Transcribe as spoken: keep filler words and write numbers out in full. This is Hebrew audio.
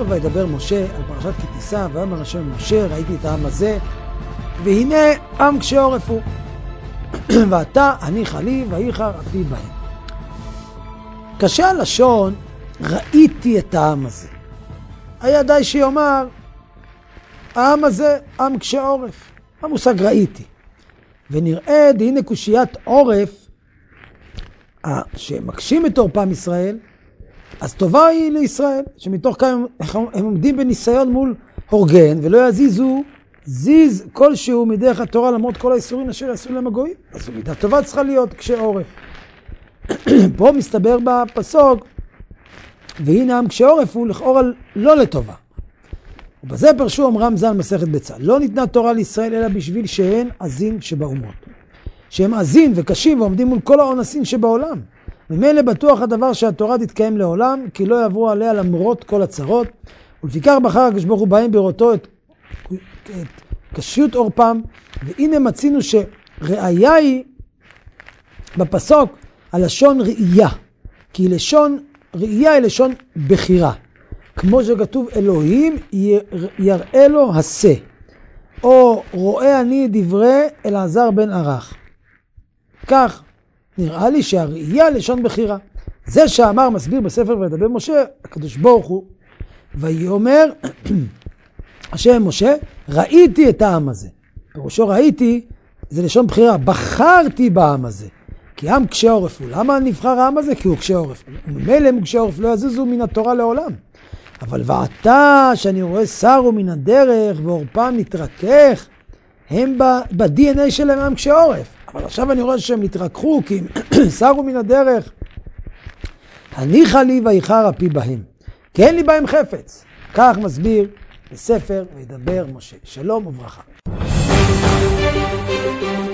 וידבר משה על פרשת כי תישא, ויאמר השם משה, ראיתי את העם הזה, והנה עם קשה עורף הוא. ואתה הניחה לי ואיחר אפי בהם. קשה הלשון, ראיתי את העם הזה. היה די שיאמר, העם הזה עם קשה עורף. המושג ראיתי. ונראה דהנה קושיית עורף, שמקשים את עורפם ישראל, אז טובה היא לישראל, שמתוך כמה הם עומדים בניסיון מול הורגן, ולא יזיזו זיז כלשהו מדרך התורה, למרות כל האיסורים אשר יעשו להם הגויים. אז מידה טובה צריכה להיות קשה עורף. פה מסתבר בפסוק, והנה עם קשה עורף הוא לכאורה לא לטובה. ובזה פרשו אומרם ז"ל מסכת ביצה. לא ניתנה תורה לישראל אלא בשביל שהן עזין שבאומות. שהם עזין וקשים ועומדים מול כל האונסים שבעולם. ממילא בטוח הדבר שהתורה תתקיים לעולם, כי לא יעברו עליה למרות כל הצרות. ולפיכך בחר הקדוש ברוך הוא בהם בראותו את, את קשיות עורפם. והנה מצינו שראיה היא בפסוק הלשון ראייה. כי לשון ראייה היא לשון בחירה. כמו שכתוב אלוהים יראה לו הסה. או רואה אני דברי אלעזר בן ערך. כך נראה לי שהראייה לשון בחירה. זה שאמר מסביר בספר וידבר משה, הקדוש ברוך הוא, ויאמר השם משה, ראיתי את העם הזה. פירושו ראיתי, זה לשון בחירה, בחרתי בעם הזה. כי עם קשה עורף הוא. למה נבחר העם הזה? כי הוא קשה עורף. וממילא הוא קשה עורף, לא יזוזו מן התורה לעולם. אבל ועתה שאני רואה שרו מן הדרך ועורפם מתרכך, הם ב-די אן איי שלהם הם קשה עורף. אבל עכשיו אני רואה שהם התרככו, כי הם שרו מן הדרך. הניחה לי ואיחר אפי בהם, כי אין לי בהם חפץ. כך מסביר בספר וידבר משה. שלום וברכה.